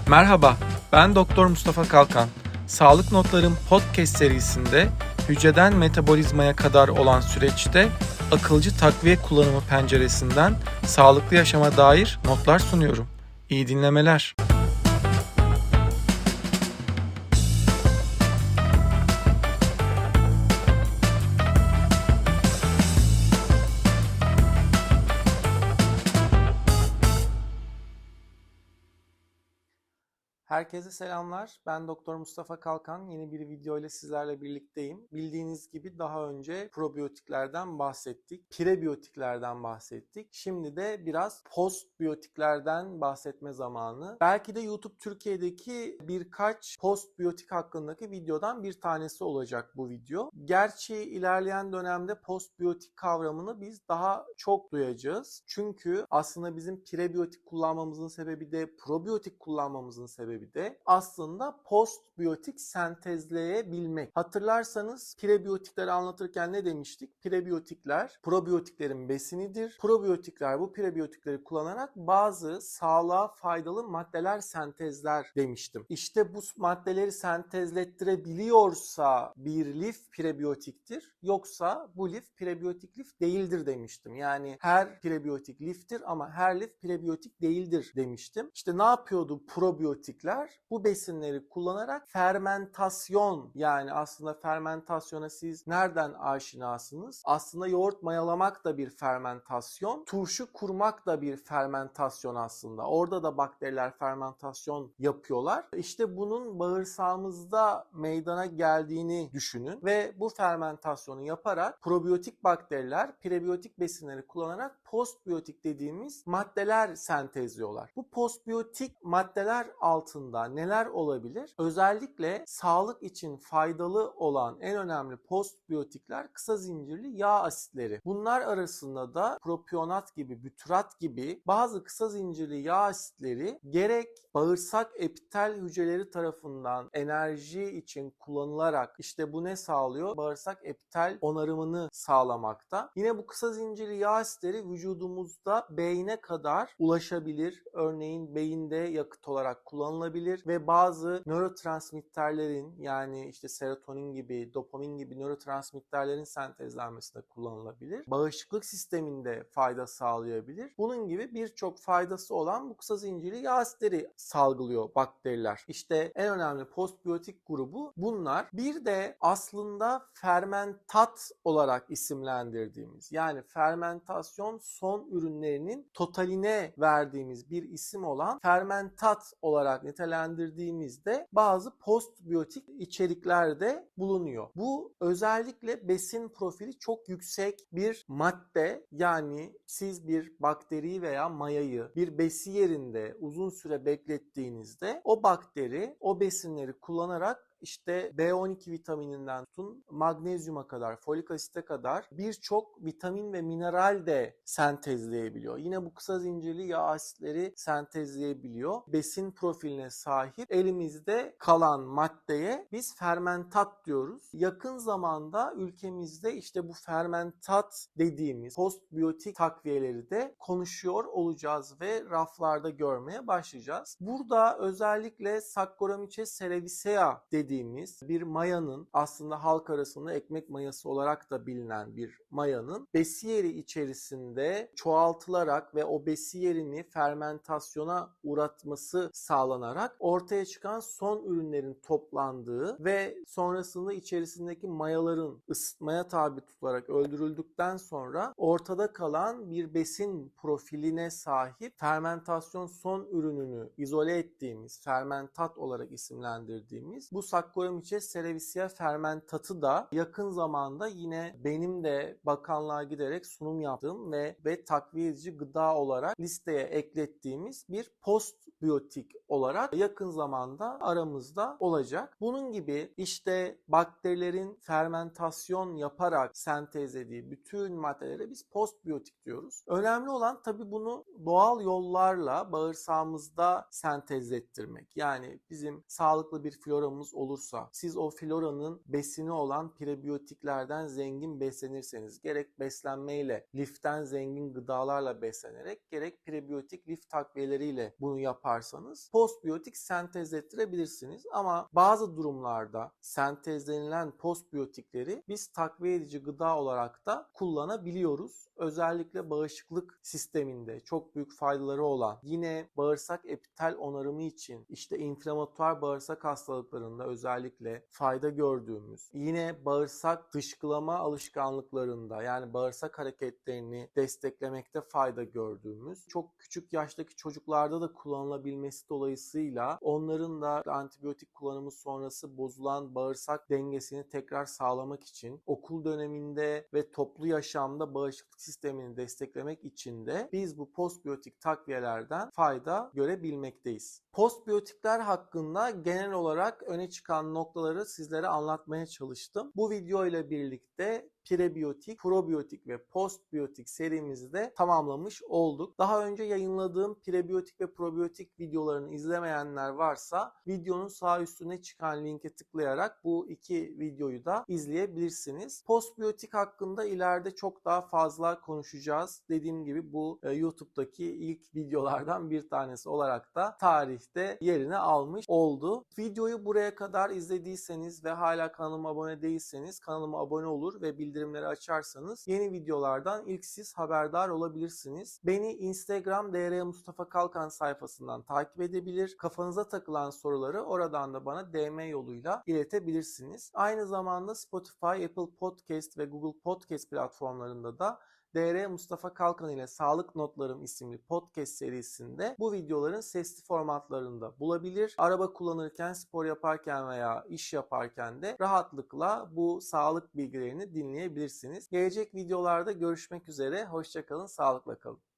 Merhaba, ben Doktor Mustafa Kalkan. Sağlık Notlarım podcast serisinde hücreden metabolizmaya kadar olan süreçte akılcı takviye kullanımı penceresinden sağlıklı yaşama dair notlar sunuyorum. İyi dinlemeler. Herkese selamlar. Ben Doktor Mustafa Kalkan. Yeni bir video ile sizlerle birlikteyim. Bildiğiniz gibi daha önce probiyotiklerden bahsettik, prebiyotiklerden bahsettik. Şimdi de biraz postbiyotiklerden bahsetme zamanı. Belki de YouTube Türkiye'deki birkaç postbiyotik hakkındaki videodan bir tanesi olacak bu video. Gerçi ilerleyen dönemde postbiyotik kavramını biz daha çok duyacağız. Çünkü aslında bizim prebiyotik kullanmamızın sebebi de probiyotik kullanmamızın sebebi de aslında postbiyotik sentezleyebilmek. Hatırlarsanız prebiyotikleri anlatırken ne demiştik? Prebiyotikler probiyotiklerin besinidir. Probiyotikler bu prebiyotikleri kullanarak bazı sağlığa faydalı maddeler sentezler demiştim. İşte bu maddeleri sentezlettirebiliyorsa bir lif prebiyotiktir. Yoksa bu lif prebiyotik lif değildir demiştim. Yani her prebiyotik liftir ama her lif prebiyotik değildir demiştim. İşte ne yapıyordu probiyotikler? Bu besinleri kullanarak fermentasyon, yani aslında fermentasyona siz nereden aşinasınız? Aslında yoğurt mayalamak da bir fermentasyon, turşu kurmak da bir fermentasyon aslında. Orada da bakteriler fermentasyon yapıyorlar. İşte bunun bağırsağımızda meydana geldiğini düşünün ve bu fermentasyonu yaparak probiyotik bakteriler prebiyotik besinleri kullanarak postbiyotik dediğimiz maddeler sentezliyorlar. Bu postbiyotik maddeler altında neler olabilir? Özellikle sağlık için faydalı olan en önemli postbiyotikler kısa zincirli yağ asitleri. Bunlar arasında da propionat gibi, bütyrat gibi bazı kısa zincirli yağ asitleri gerek bağırsak epitel hücreleri tarafından enerji için kullanılarak, işte bu ne sağlıyor? Bağırsak epitel onarımını sağlamakta. Yine bu kısa zincirli yağ asitleri vücudumuzda beyne kadar ulaşabilir. Örneğin beyinde yakıt olarak kullanılabilir ve bazı nörotransmitterlerin, yani işte serotonin gibi, dopamin gibi nörotransmitterlerin sentezlenmesinde kullanılabilir. Bağışıklık sisteminde fayda sağlayabilir. Bunun gibi birçok faydası olan bu kısa zincirli yağ asitleri salgılıyor bakteriler. İşte en önemli postbiyotik grubu bunlar. Bir de aslında fermentat olarak isimlendirdiğimiz, yani fermentasyon son ürünlerinin totaline verdiğimiz bir isim olan fermentat olarak nitelendirdiğimizde bazı postbiyotik içerikler de bulunuyor. Bu özellikle besin profili çok yüksek bir madde. Yani siz bir bakteriyi veya mayayı bir besi yerinde uzun süre beklettiğinizde o bakteri o besinleri kullanarak İşte B12 vitamininden tutun magnezyuma kadar, folik asite kadar birçok vitamin ve mineral de sentezleyebiliyor. Yine bu kısa zincirli yağ asitleri sentezleyebiliyor. Besin profiline sahip elimizde kalan maddeye biz fermentat diyoruz. Yakın zamanda ülkemizde işte bu fermentat dediğimiz postbiyotik takviyeleri de konuşuyor olacağız ve raflarda görmeye başlayacağız. Burada özellikle Saccharomyces cerevisiae dediğimiz bir mayanın, aslında halk arasında ekmek mayası olarak da bilinen bir mayanın besiyeri içerisinde çoğaltılarak ve o besiyerini fermentasyona uğratması sağlanarak ortaya çıkan son ürünlerin toplandığı ve sonrasında içerisindeki mayaların ısıtmaya tabi tutularak öldürüldükten sonra ortada kalan bir besin profiline sahip fermentasyon son ürününü izole ettiğimiz, fermentat olarak isimlendirdiğimiz bu Saccharomyces cerevisiae fermentatı da yakın zamanda yine benim de bakanlığa giderek sunum yaptığım ve takviye edici gıda olarak listeye eklettiğimiz bir postbiyotik olarak yakın zamanda aramızda olacak. Bunun gibi işte bakterilerin fermentasyon yaparak sentezlediği bütün maddelere biz postbiyotik diyoruz. Önemli olan tabii bunu doğal yollarla bağırsağımızda sentezlettirmek. Yani bizim sağlıklı bir floramız olursa, siz o floranın besini olan prebiyotiklerden zengin beslenirseniz, gerek beslenmeyle, liften zengin gıdalarla beslenerek, gerek prebiyotik lif takviyeleriyle bunu yaparsanız postbiyotik sentezlettirebilirsiniz. Ama bazı durumlarda sentezlenilen postbiyotikleri biz takviye edici gıda olarak da kullanabiliyoruz. Özellikle bağışıklık sisteminde çok büyük faydaları olan, yine bağırsak epitel onarımı için, işte inflamatuar bağırsak hastalıklarında özellikle fayda gördüğümüz, yine bağırsak dışkılama alışkanlıklarında, yani bağırsak hareketlerini desteklemekte fayda gördüğümüz, çok küçük yaştaki çocuklarda da kullanılabilmesi dolayısıyla onların da antibiyotik kullanımı sonrası bozulan bağırsak dengesini tekrar sağlamak için, okul döneminde ve toplu yaşamda bağışıklık sistemini desteklemek için de biz bu postbiyotik takviyelerden fayda görebilmekteyiz. Postbiyotikler hakkında genel olarak öne çıkan noktaları sizlere anlatmaya çalıştım. Bu video ile birlikte prebiyotik, probiyotik ve postbiyotik serimizi de tamamlamış olduk. Daha önce yayınladığım prebiyotik ve probiyotik videolarını izlemeyenler varsa videonun sağ üstüne çıkan linke tıklayarak bu iki videoyu da izleyebilirsiniz. Postbiyotik hakkında ileride çok daha fazla konuşacağız. Dediğim gibi bu YouTube'daki ilk videolardan bir tanesi olarak da tarihte yerini almış oldu. Videoyu buraya kadar izlediyseniz ve hala kanalıma abone değilseniz kanalıma abone olur ve bildirimleri açarsanız yeni videolardan ilk siz haberdar olabilirsiniz. Beni Instagram DR Mustafa Kalkan sayfasından takip edebilir. Kafanıza takılan soruları oradan da bana DM yoluyla iletebilirsiniz. Aynı zamanda Spotify, Apple Podcast ve Google Podcast platformlarında da DR Mustafa Kalkan ile Sağlık Notlarım isimli podcast serisinde bu videoların sesli formatlarında bulabilir. Araba kullanırken, spor yaparken veya iş yaparken de rahatlıkla bu sağlık bilgilerini dinleyebilirsiniz. Gelecek videolarda görüşmek üzere. Hoşça kalın, sağlıkla kalın.